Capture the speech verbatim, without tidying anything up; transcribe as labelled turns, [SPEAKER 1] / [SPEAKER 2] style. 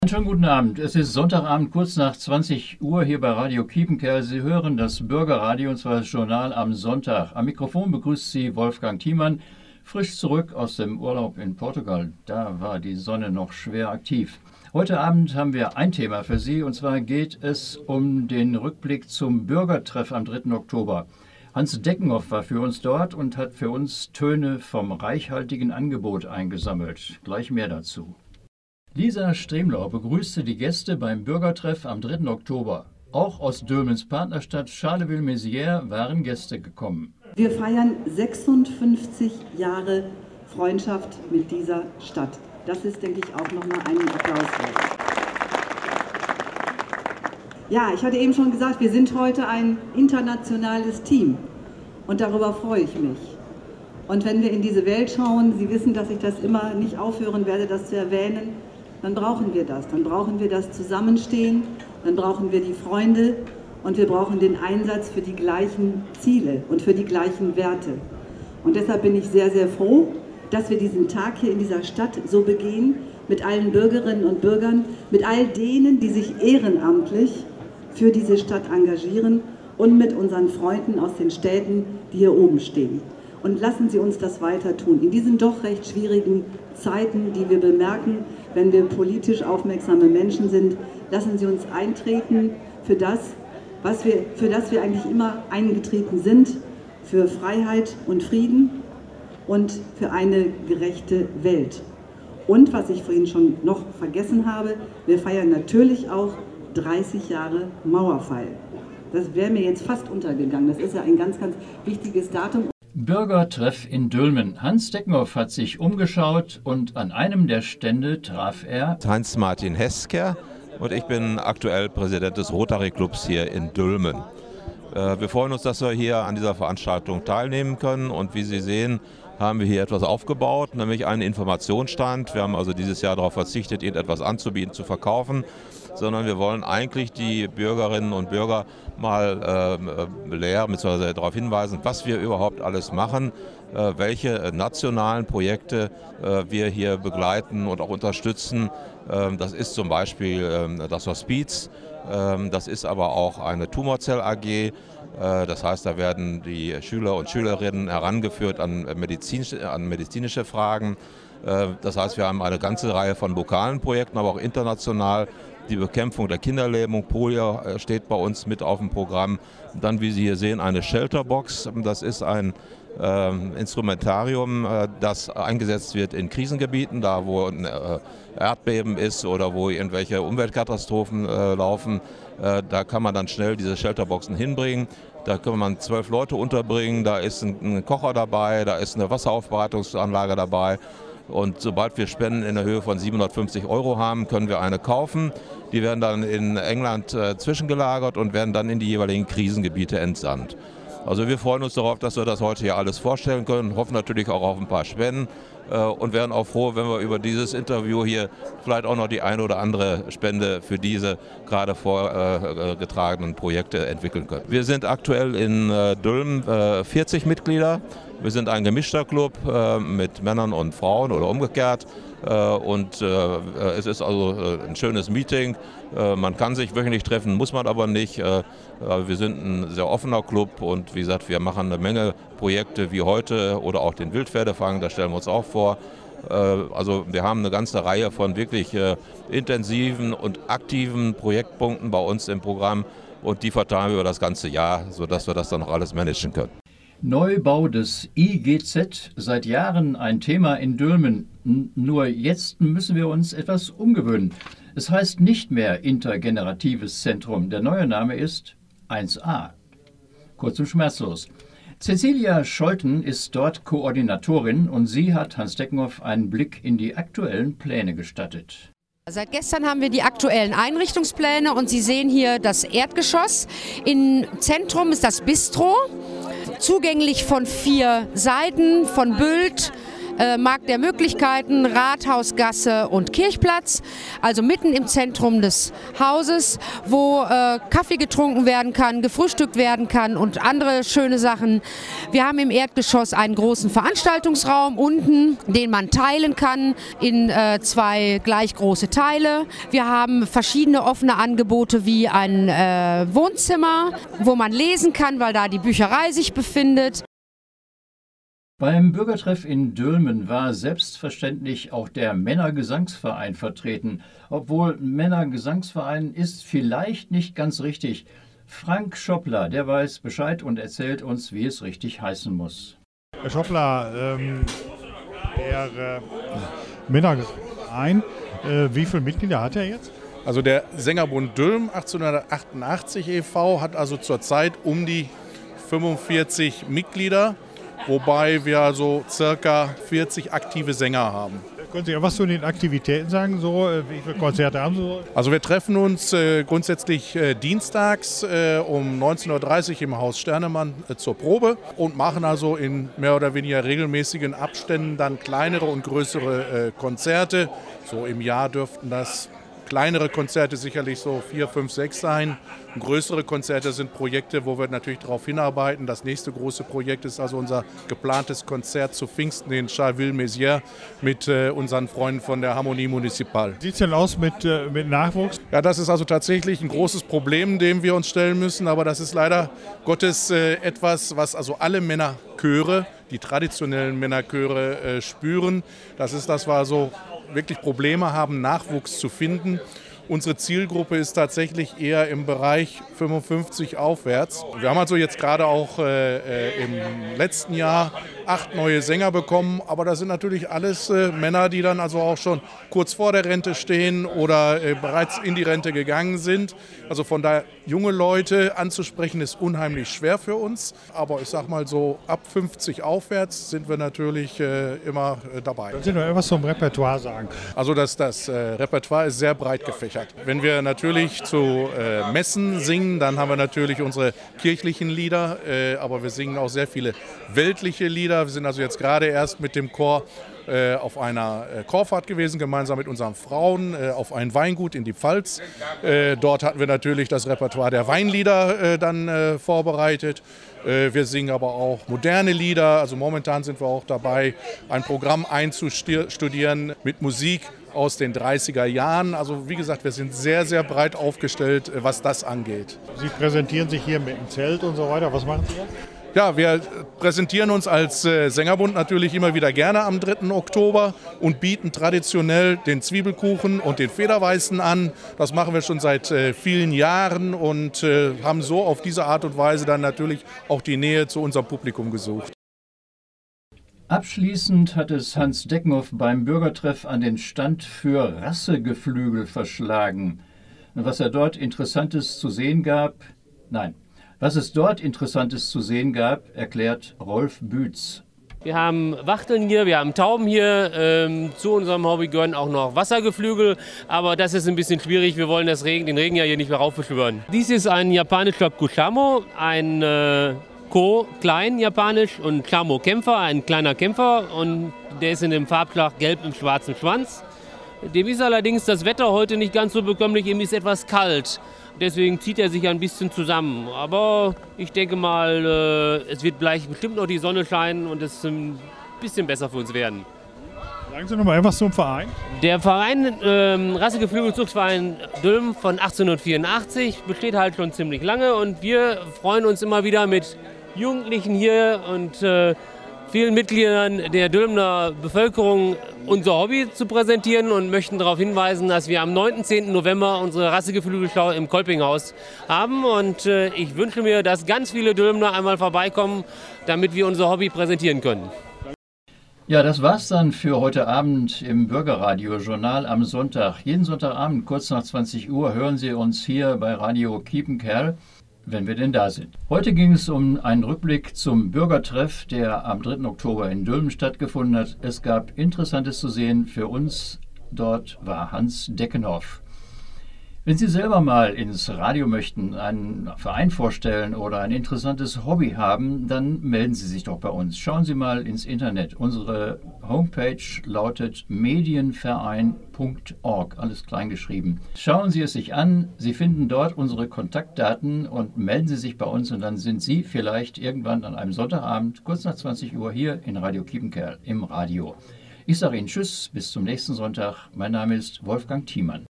[SPEAKER 1] Einen schönen guten Abend. Es ist Sonntagabend, kurz nach zwanzig Uhr hier bei Radio Kiepenkerl. Sie hören das Bürgerradio, und zwar das Journal am Sonntag. Am Mikrofon begrüßt Sie Wolfgang Thiemann, frisch zurück aus dem Urlaub in Portugal. Da war die Sonne noch schwer aktiv. Heute Abend haben wir ein Thema für Sie, und zwar geht es um den Rückblick zum Bürgertreff am dritten Oktober. Hans Deckenhoff war für uns dort und hat für uns Töne vom reichhaltigen Angebot eingesammelt. Gleich mehr dazu. Lisa Stremlau begrüßte die Gäste beim Bürgertreff am dritten Oktober. Auch aus Dülmens Partnerstadt Charleville-Mézières waren Gäste gekommen.
[SPEAKER 2] Wir feiern sechsundfünfzig Jahre Freundschaft mit dieser Stadt. Das ist, denke ich, auch nochmal einen Applaus wert. Ja, ich hatte eben schon gesagt, wir sind heute ein internationales Team und darüber freue ich mich. Und wenn wir in diese Welt schauen, Sie wissen, dass ich das immer nicht aufhören werde, das zu erwähnen, dann brauchen wir das. Dann brauchen wir das Zusammenstehen, dann brauchen wir die Freunde und wir brauchen den Einsatz für die gleichen Ziele und für die gleichen Werte. Und deshalb bin ich sehr, sehr froh, dass wir diesen Tag hier in dieser Stadt so begehen, mit allen Bürgerinnen und Bürgern, mit all denen, die sich ehrenamtlich für diese Stadt engagieren und mit unseren Freunden aus den Städten, die hier oben stehen. Und lassen Sie uns das weiter tun. In diesen doch recht schwierigen Zeiten, die wir bemerken, wenn wir politisch aufmerksame Menschen sind, lassen Sie uns eintreten für das, was wir, für das wir eigentlich immer eingetreten sind, für Freiheit und Frieden und für eine gerechte Welt. Und was ich vorhin schon noch vergessen habe, wir feiern natürlich auch dreißig Jahre Mauerfall. Das wäre mir jetzt fast untergegangen. Das ist ja ein ganz, ganz wichtiges Datum.
[SPEAKER 1] Bürgertreff in Dülmen. Hans Deckenhoff hat sich umgeschaut und an einem der Stände traf er
[SPEAKER 3] Heinz-Martin Hesker und ich bin aktuell Präsident des Rotary Clubs hier in Dülmen. Wir freuen uns, dass wir hier an dieser Veranstaltung teilnehmen können, und wie Sie sehen, haben wir hier etwas aufgebaut, nämlich einen Informationsstand. Wir haben also dieses Jahr darauf verzichtet, irgendetwas anzubieten, zu verkaufen, sondern wir wollen eigentlich die Bürgerinnen und Bürger mal äh, lehren bzw. darauf hinweisen, was wir überhaupt alles machen, äh, welche nationalen Projekte äh, wir hier begleiten und auch unterstützen. Ähm, das ist zum Beispiel äh, das Hospiz, äh, das ist aber auch eine Tumorzell-A G. Das heißt, da werden die Schüler und Schülerinnen herangeführt an medizinische, an medizinische Fragen. Das heißt, wir haben eine ganze Reihe von lokalen Projekten, aber auch international. Die Bekämpfung der Kinderlähmung, Polio steht bei uns mit auf dem Programm. Dann, wie Sie hier sehen, eine Shelterbox. Das ist ein äh, Instrumentarium, äh, das eingesetzt wird in Krisengebieten, da wo ein äh, Erdbeben ist oder wo irgendwelche Umweltkatastrophen äh, laufen. Äh, da kann man dann schnell diese Shelterboxen hinbringen. Da kann man zwölf Leute unterbringen, da ist ein, ein Kocher dabei, da ist eine Wasseraufbereitungsanlage dabei. Und sobald wir Spenden in der Höhe von siebenhundertfünfzig Euro haben, können wir eine kaufen. Die werden dann in England äh, zwischengelagert und werden dann in die jeweiligen Krisengebiete entsandt. Also wir freuen uns darauf, dass wir das heute hier alles vorstellen können, hoffen natürlich auch auf ein paar Spenden äh, und wären auch froh, wenn wir über dieses Interview hier vielleicht auch noch die eine oder andere Spende für diese gerade vorgetragenen äh, Projekte entwickeln können. Wir sind aktuell in äh, Dülmen äh, vierzig Mitglieder. Wir sind ein gemischter Club äh, mit Männern und Frauen oder umgekehrt. Äh, und äh, es ist also äh, ein schönes Meeting. Äh, man kann sich wöchentlich treffen, muss man aber nicht. Äh, wir sind ein sehr offener Club und wie gesagt, wir machen eine Menge Projekte wie heute oder auch den Wildpferdefang, das stellen wir uns auch vor. Äh, also wir haben eine ganze Reihe von wirklich äh, intensiven und aktiven Projektpunkten bei uns im Programm und die verteilen wir über das ganze Jahr, sodass wir das dann noch alles managen können.
[SPEAKER 1] Neubau des I G Z, seit Jahren ein Thema in Dülmen. Nur jetzt müssen wir uns etwas umgewöhnen. Es heißt nicht mehr intergeneratives Zentrum. Der neue Name ist eins a. Kurz und schmerzlos. Cecilia Scholten ist dort Koordinatorin und sie hat Hans Deckenhoff einen Blick in die aktuellen Pläne gestattet.
[SPEAKER 4] Seit gestern haben wir die aktuellen Einrichtungspläne und Sie sehen hier das Erdgeschoss. Im Zentrum ist das Bistro, zugänglich von vier Seiten, von Bült, äh, Markt der Möglichkeiten, Rathausgasse und Kirchplatz, also mitten im Zentrum des Hauses, wo äh, Kaffee getrunken werden kann, gefrühstückt werden kann und andere schöne Sachen. Wir haben im Erdgeschoss einen großen Veranstaltungsraum unten, den man teilen kann in äh, zwei gleich große Teile. Wir haben verschiedene offene Angebote wie ein äh, Wohnzimmer, wo man lesen kann, weil da die Bücherei sich befindet.
[SPEAKER 1] Beim Bürgertreff in Dülmen war selbstverständlich auch der Männergesangsverein vertreten. Obwohl Männergesangsverein ist vielleicht nicht ganz richtig. Frank Schoppler, der weiß Bescheid und erzählt uns, wie es richtig heißen muss.
[SPEAKER 5] Herr Schoppler, ähm, der äh, Männerverein, äh, wie viele Mitglieder hat er jetzt?
[SPEAKER 6] Also der Sängerbund Dülmen achtzehnhundertachtundachtzig e V hat also zurzeit um die fünfundvierzig Mitglieder, wobei wir so circa vierzig aktive Sänger haben.
[SPEAKER 5] Können Sie was zu den Aktivitäten sagen? So, wie viele Konzerte haben Sie?
[SPEAKER 6] Also wir treffen uns äh, grundsätzlich äh, dienstags äh, um neunzehn Uhr dreißig im Haus Sternemann äh, zur Probe und machen also in mehr oder weniger regelmäßigen Abständen dann kleinere und größere äh, Konzerte. So im Jahr dürften das kleinere Konzerte sicherlich so vier, fünf, sechs sein. Und größere Konzerte sind Projekte, wo wir natürlich darauf hinarbeiten. Das nächste große Projekt ist also unser geplantes Konzert zu Pfingsten in Charleville-Mézières mit äh, unseren Freunden von der Harmonie Municipal.
[SPEAKER 5] Wie sieht es denn aus mit, äh, mit Nachwuchs?
[SPEAKER 6] Ja, das ist also tatsächlich ein großes Problem, dem wir uns stellen müssen. Aber das ist leider Gottes äh, etwas, was also alle Männerchöre, die traditionellen Männerchöre äh, spüren. Das ist das, was so wirklich Probleme haben, Nachwuchs zu finden. Unsere Zielgruppe ist tatsächlich eher im Bereich fünfundfünfzig aufwärts. Wir haben also jetzt gerade auch äh, im letzten Jahr acht neue Sänger bekommen, aber das sind natürlich alles äh, Männer, die dann also auch schon kurz vor der Rente stehen oder äh, bereits in die Rente gegangen sind. Also von daher, junge Leute anzusprechen ist unheimlich schwer für uns, aber ich sag mal so ab fünfzig aufwärts sind wir natürlich äh, immer äh, dabei.
[SPEAKER 5] Können Sie noch etwas zum Repertoire sagen?
[SPEAKER 6] Also das, das äh, Repertoire ist sehr breit gefächert. Wenn wir natürlich zu äh, Messen singen, dann haben wir natürlich unsere kirchlichen Lieder, äh, aber wir singen auch sehr viele weltliche Lieder. Wir sind also jetzt gerade erst mit dem Chor äh, auf einer äh, Chorfahrt gewesen, gemeinsam mit unseren Frauen, äh, auf ein Weingut in die Pfalz. Äh, dort hatten wir natürlich das Repertoire der Weinlieder äh, dann äh, vorbereitet. Äh, wir singen aber auch moderne Lieder. Also momentan sind wir auch dabei, ein Programm einzustudieren mit Musik aus den dreißiger Jahren. Also wie gesagt, wir sind sehr, sehr breit aufgestellt, was das angeht.
[SPEAKER 5] Sie präsentieren sich hier mit dem Zelt und so weiter. Was machen Sie jetzt?
[SPEAKER 6] Ja, wir präsentieren uns als äh, Sängerbund natürlich immer wieder gerne am dritten Oktober und bieten traditionell den Zwiebelkuchen und den Federweißen an. Das machen wir schon seit äh, vielen Jahren und äh, haben so auf diese Art und Weise dann natürlich auch die Nähe zu unserem Publikum gesucht.
[SPEAKER 1] Abschließend hat es Hans Deckenhoff beim Bürgertreff an den Stand für Rassegeflügel verschlagen. Was er dort Interessantes zu sehen gab, nein, was es dort Interessantes zu sehen gab, erklärt Rolf Bütz.
[SPEAKER 7] Wir haben Wachteln hier, wir haben Tauben hier. Ähm, zu unserem Hobby gehören auch noch Wassergeflügel, aber das ist ein bisschen schwierig. Wir wollen das Regen, den Regen ja hier nicht mehr raufbeschwören. Dies ist ein japanischer Kushamo, ein äh, Ko, klein japanisch, und Chamo Kämpfer, ein kleiner Kämpfer, und der ist in dem Farbschlag gelb im schwarzen Schwanz. Dem ist allerdings das Wetter heute nicht ganz so bekömmlich, ihm ist etwas kalt. Deswegen zieht er sich ein bisschen zusammen. Aber ich denke mal, äh, es wird gleich bestimmt noch die Sonne scheinen und es ein bisschen besser für uns werden.
[SPEAKER 5] Sagen Sie noch mal etwas zum Verein.
[SPEAKER 7] Der Verein, ähm, Rassegeflügelzuchtverein Dülmen von achtzehnhundertvierundachtzig, besteht halt schon ziemlich lange, und wir freuen uns immer wieder mit Jugendlichen hier und äh, vielen Mitgliedern der Dülmener Bevölkerung unser Hobby zu präsentieren und möchten darauf hinweisen, dass wir am neunten und zehnten November unsere Rassegeflügelschau im Kolpinghaus haben, und äh, ich wünsche mir, dass ganz viele Dülmener einmal vorbeikommen, damit wir unser Hobby präsentieren können.
[SPEAKER 1] Ja, das war's dann für heute Abend im Bürgerradio-Journal am Sonntag. Jeden Sonntagabend kurz nach zwanzig Uhr hören Sie uns hier bei Radio Kiepenkerl, wenn wir denn da sind. Heute ging es um einen Rückblick zum Bürgertreff, der am dritten Oktober in Dülmen stattgefunden hat. Es gab Interessantes zu sehen. Für uns dort war Hans Deckenhoff. Wenn Sie selber mal ins Radio möchten, einen Verein vorstellen oder ein interessantes Hobby haben, dann melden Sie sich doch bei uns. Schauen Sie mal ins Internet. Unsere Homepage lautet medienverein punkt org, alles klein geschrieben. Schauen Sie es sich an, Sie finden dort unsere Kontaktdaten und melden Sie sich bei uns und dann sind Sie vielleicht irgendwann an einem Sonntagabend, kurz nach zwanzig Uhr, hier in Radio Kiepenkerl im Radio. Ich sage Ihnen Tschüss, bis zum nächsten Sonntag. Mein Name ist Wolfgang Thiemann.